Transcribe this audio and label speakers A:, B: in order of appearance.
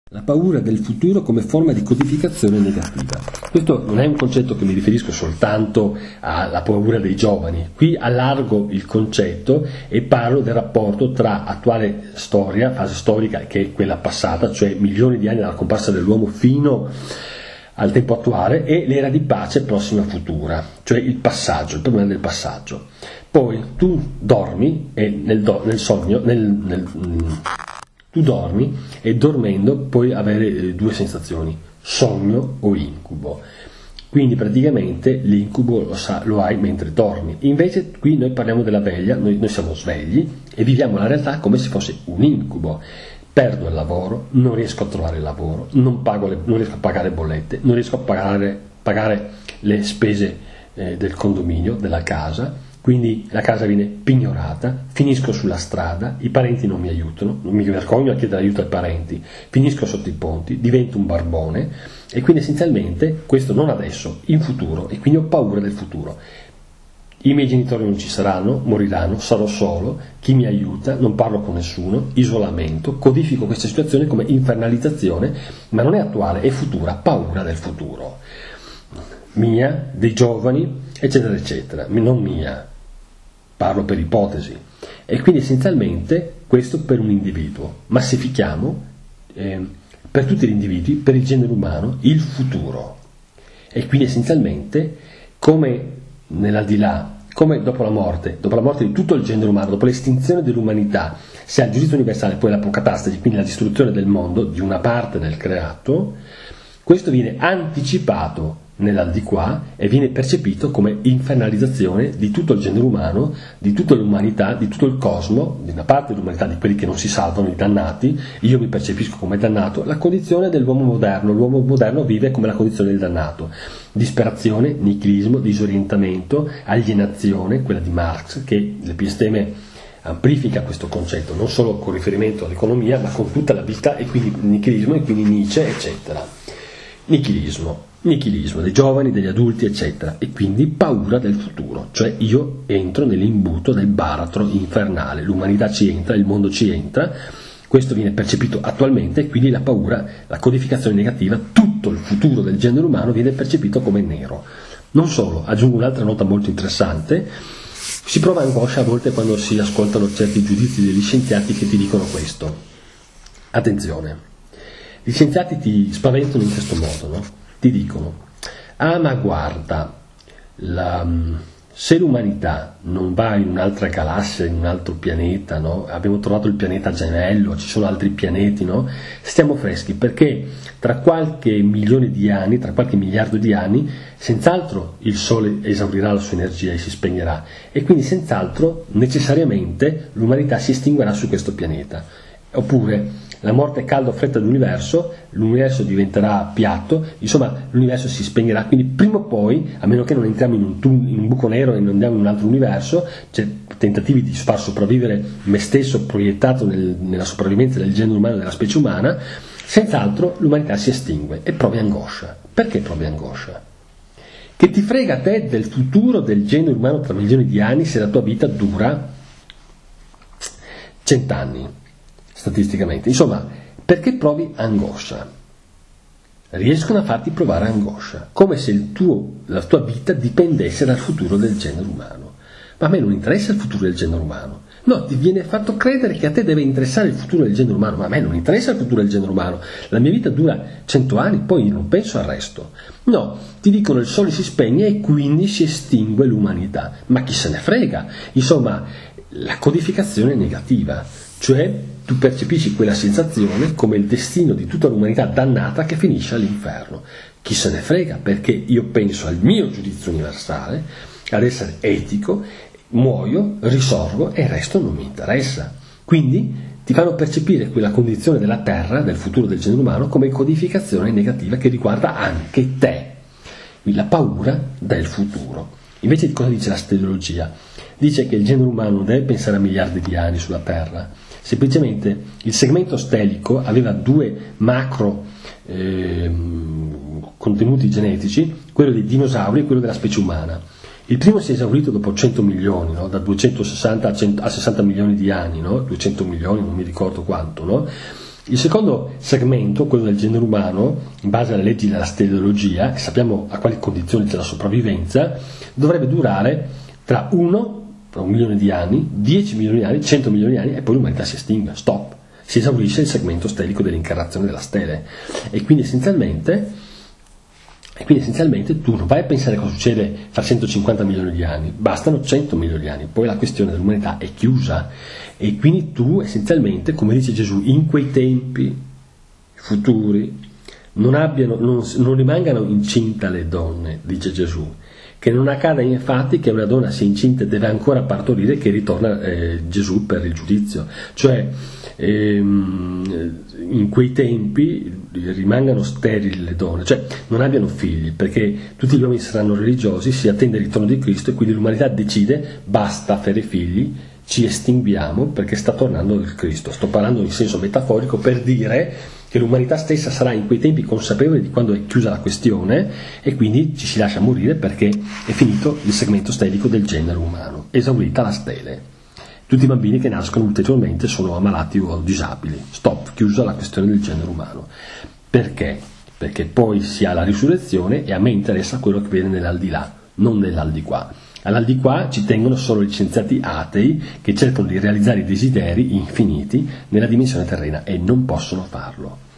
A: La paura del futuro come forma di codificazione negativa. Questo non è un concetto che mi riferisco soltanto alla paura dei giovani. Qui allargo il concetto e parlo del rapporto tra attuale storia, fase storica che è quella passata, cioè milioni di anni dalla comparsa dell'uomo fino al tempo attuale, e l'era di pace prossima futura, cioè il passaggio, il problema del passaggio. Poi tu dormi e nel sogno, tu dormi e dormendo puoi avere due sensazioni, sogno o incubo. Quindi praticamente l'incubo lo hai mentre dormi. Invece qui noi parliamo della veglia, noi siamo svegli e viviamo la realtà come se fosse un incubo. Perdo il lavoro, non riesco a trovare lavoro, non riesco a pagare bollette, non riesco a pagare le spese del condominio, della casa. Quindi la casa viene pignorata, finisco sulla strada, i parenti non mi aiutano, non mi vergogno a chiedere aiuto ai parenti, finisco sotto i ponti, divento un barbone e quindi essenzialmente, questo non adesso, in futuro, e quindi ho paura del futuro. I miei genitori non ci saranno, moriranno, sarò solo, chi mi aiuta, non parlo con nessuno, isolamento, codifico questa situazione come infernalizzazione, ma non è attuale, è futura, paura del futuro. Mia, dei giovani, eccetera, eccetera, non mia. Parlo per ipotesi, e quindi essenzialmente questo per un individuo, massifichiamo per tutti gli individui, per il genere umano, il futuro, e quindi essenzialmente come nell'aldilà, come dopo la morte di tutto il genere umano, dopo l'estinzione dell'umanità, se il giudizio universale, poi l'apocatastasi, quindi la distruzione del mondo, di una parte del creato, questo viene anticipato nell'aldilà e viene percepito come infernalizzazione di tutto il genere umano, di tutta l'umanità, di tutto il cosmo, di una parte dell'umanità, di quelli che non si salvano, i dannati. Io mi percepisco come dannato, la condizione dell'uomo moderno. L'uomo moderno vive come la condizione del dannato: disperazione, nichilismo, disorientamento, alienazione, quella di Marx, che l'episteme amplifica questo concetto non solo con riferimento all'economia ma con tutta la vita, e quindi nichilismo, e quindi Nietzsche, eccetera. Nichilismo dei giovani, degli adulti, eccetera, e quindi paura del futuro, cioè io entro nell'imbuto del baratro infernale, l'umanità ci entra, il mondo ci entra, questo viene percepito attualmente, e quindi la paura, la codificazione negativa, tutto il futuro del genere umano viene percepito come nero. Non solo, aggiungo un'altra nota molto interessante: si prova angoscia a volte quando si ascoltano certi giudizi degli scienziati che ti dicono questo. Attenzione, gli scienziati ti spaventano in questo modo, no? Ti dicono: ah, ma guarda, se l'umanità non va in un'altra galassia, in un altro pianeta, no? Abbiamo trovato il pianeta gemello, ci sono altri pianeti, no? Stiamo freschi, perché tra qualche milione di anni, tra qualche miliardo di anni, senz'altro il Sole esaurirà la sua energia e si spegnerà, e quindi senz'altro necessariamente l'umanità si estinguerà su questo pianeta. Oppure la morte calda o fredda dell'universo, l'universo diventerà piatto, insomma l'universo si spegnerà, quindi prima o poi, a meno che non entriamo in un buco nero e non andiamo in un altro universo, cioè tentativi di far sopravvivere me stesso proiettato nella sopravvivenza del genere umano e della specie umana, senz'altro l'umanità si estingue e provi angoscia. Perché provi angoscia? Che ti frega a te del futuro del genere umano tra milioni di anni se la tua vita dura 100 anni? Statisticamente, insomma, perché provi angoscia? Riescono a farti provare angoscia, come se la tua vita dipendesse dal futuro del genere umano. Ma a me non interessa il futuro del genere umano. No, ti viene fatto credere che a te deve interessare il futuro del genere umano, ma a me non interessa il futuro del genere umano. La mia vita dura 100 anni, poi non penso al resto. No, ti dicono il sole si spegne e quindi si estingue l'umanità. Ma chi se ne frega? Insomma, la codificazione è negativa, cioè tu percepisci quella sensazione come il destino di tutta l'umanità dannata che finisce all'inferno. Chi se ne frega, perché io penso al mio giudizio universale, ad essere etico, muoio, risorgo e il resto non mi interessa. Quindi ti fanno percepire quella condizione della terra, del futuro del genere umano, come codificazione negativa che riguarda anche te. Quindi la paura del futuro. Invece di cosa dice la steleologia? Dice che il genere umano non deve pensare a miliardi di anni sulla terra. Semplicemente il segmento stelico aveva due macro contenuti genetici, quello dei dinosauri e quello della specie umana. Il primo si è esaurito dopo 100 milioni, no? Da 260 a 60 milioni di anni, no? 200 milioni, non mi ricordo quanto, no? Il secondo segmento, quello del genere umano, in base alle leggi della stelleologia, e sappiamo a quali condizioni c'è la sopravvivenza, dovrebbe durare tra 1 milione di anni, 10 milioni di anni, 100 milioni di anni e poi l'umanità si estingue, stop. Si esaurisce il segmento stelico dell'incarnazione della stele. E quindi essenzialmente tu non vai a pensare cosa succede fra 150 milioni di anni, bastano 100 milioni di anni, poi la questione dell'umanità è chiusa. E quindi tu essenzialmente, come dice Gesù, in quei tempi futuri non rimangano incinte le donne, dice Gesù, che non accada infatti che una donna sia incinta e deve ancora partorire, che ritorna Gesù per il giudizio. Cioè in quei tempi rimangano sterili le donne, cioè non abbiano figli, perché tutti gli uomini saranno religiosi, si attende il ritorno di Cristo e quindi l'umanità decide basta fare figli, ci estinguiamo perché sta tornando il Cristo. Sto parlando in senso metaforico per dire che l'umanità stessa sarà in quei tempi consapevole di quando è chiusa la questione e quindi ci si lascia morire perché è finito il segmento stelico del genere umano, esaurita la stele. Tutti i bambini che nascono ulteriormente sono ammalati o disabili. Stop, chiusa la questione del genere umano. Perché? Perché poi si ha la risurrezione e a me interessa quello che viene nell'aldilà, non nell'aldiquà. All'aldiquà ci tengono solo gli scienziati atei che cercano di realizzare i desideri infiniti nella dimensione terrena e non possono farlo.